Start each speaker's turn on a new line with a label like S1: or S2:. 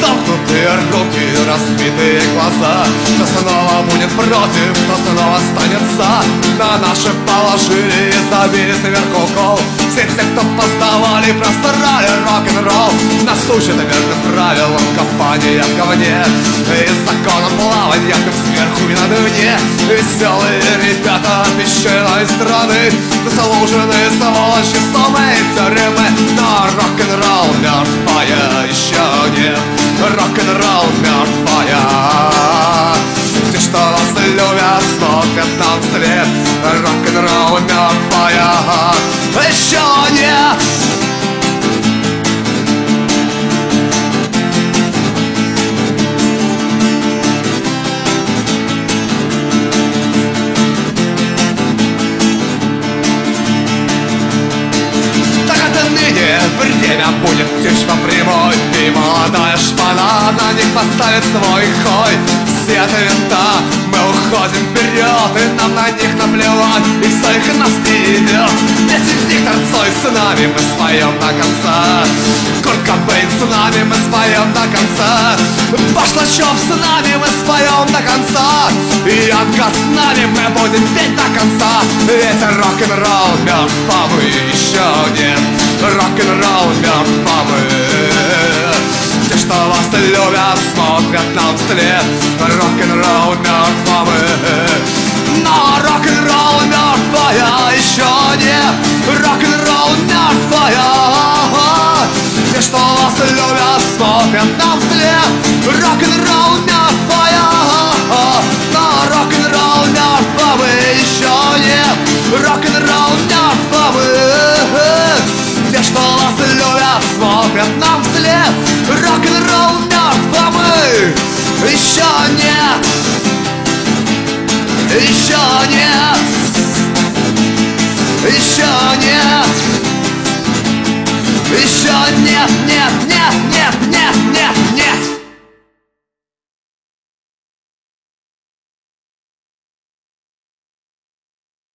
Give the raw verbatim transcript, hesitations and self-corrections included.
S1: Замкнутые руки, разбитые глаза. Кто снова будет против, кто снова останется. На наши положили и забили сверху кол. Все те, кто поставали, просрали рок-н-ролл. Нас учат верным правилам копания в говне и законом плавания сверху и на дне. Веселые ребята песчаной страны, заслуженные сволочи, сломы тюрьмы. Но рок-н-ролл мертвая еще нет. Рок-н-ролл мертвая. Те, что нас любят, смотрят нам вслед. Рок-н-ролл мертвая еще нет. Время будет течь по прямой, и молодая шпана на них поставит свой хой. Свет винта, мы уходим вперед, и нам на них наплевать, и все их нас не идет. Если Виктор Цой с нами, мы споем до конца. Курт Кобейн с нами, мы споем до конца. Башлачев с нами, мы споем до конца. И Янка с нами, мы будем петь до конца. Ведь рок-н-ролл мертвый еще нет. Рок-н-ролл мертвый. Те, что вас любят, смотрят нам вслед. Рок-н-ролл мертвый. Но рок-н-ролл мертвая еще нет. Рок-н-ролл мертвая. Те, что вас любят, смотрят нам вслед. Рок-н-ролл мертвая. Но рок-н-ролл мертвый еще нет. Рок-н-ролл мертвый. Те, что вас любят, смотрят нам вслед. Рок-н-ролл мертвый еще нет. Еще нет. Еще нет.